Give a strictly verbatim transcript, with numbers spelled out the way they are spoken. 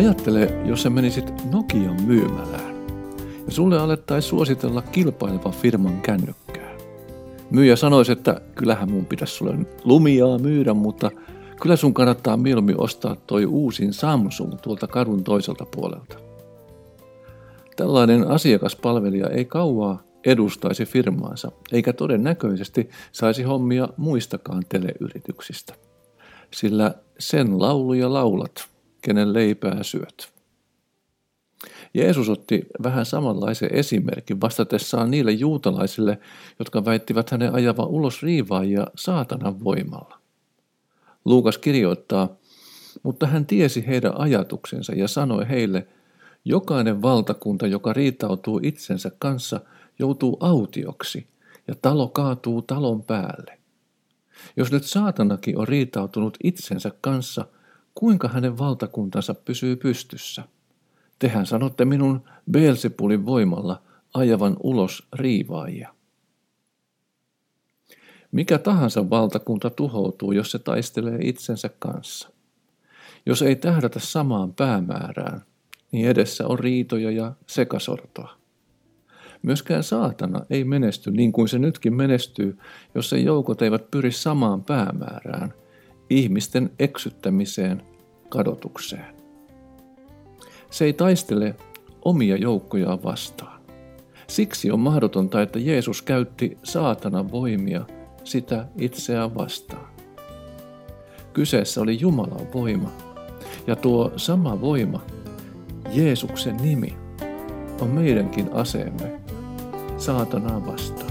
Ajattele, jos sä menisit Nokian myymälään ja sulle alettaisiin suositella kilpaileva firman kännykkää. Myyjä sanoisi, että kyllähän mun pitäisi sulle Lumiaa myydä, mutta kyllä sun kannattaa mieluummin ostaa toi uusin Samsung tuolta kadun toiselta puolelta. Tällainen asiakaspalvelija ei kauaa edustaisi firmaansa, eikä todennäköisesti saisi hommia muistakaan teleyrityksistä. Sillä sen lauluja laulat, kenen leipää syöt. Jeesus otti vähän samanlaisen esimerkin vastatessaan niille juutalaisille, jotka väittivät hänen ajavan ulos riivaajia saatanan voimalla. Luukas kirjoittaa, mutta hän tiesi heidän ajatuksensa ja sanoi heille, jokainen valtakunta, joka riitautuu itsensä kanssa, joutuu autioksi ja talo kaatuu talon päälle. Jos nyt saatanakin on riitautunut itsensä kanssa, kuinka hänen valtakuntansa pysyy pystyssä? Tehän sanotte minun Beelzebulin voimalla ajavan ulos riivaajia. Mikä tahansa valtakunta tuhoutuu, jos se taistelee itsensä kanssa. Jos ei tähdätä samaan päämäärään, niin edessä on riitoja ja sekasortoa. Myöskään saatana ei menesty niin kuin se nytkin menestyy, jos sen joukot eivät pyri samaan päämäärään, ihmisten eksyttämiseen, kadotukseen. Se ei taistele omia joukkojaan vastaan. Siksi on mahdotonta, että Jeesus käytti saatanan voimia sitä itseään vastaan. Kyseessä oli Jumalan voima, ja tuo sama voima, Jeesuksen nimi, on meidänkin aseemme saatanaa vastaan.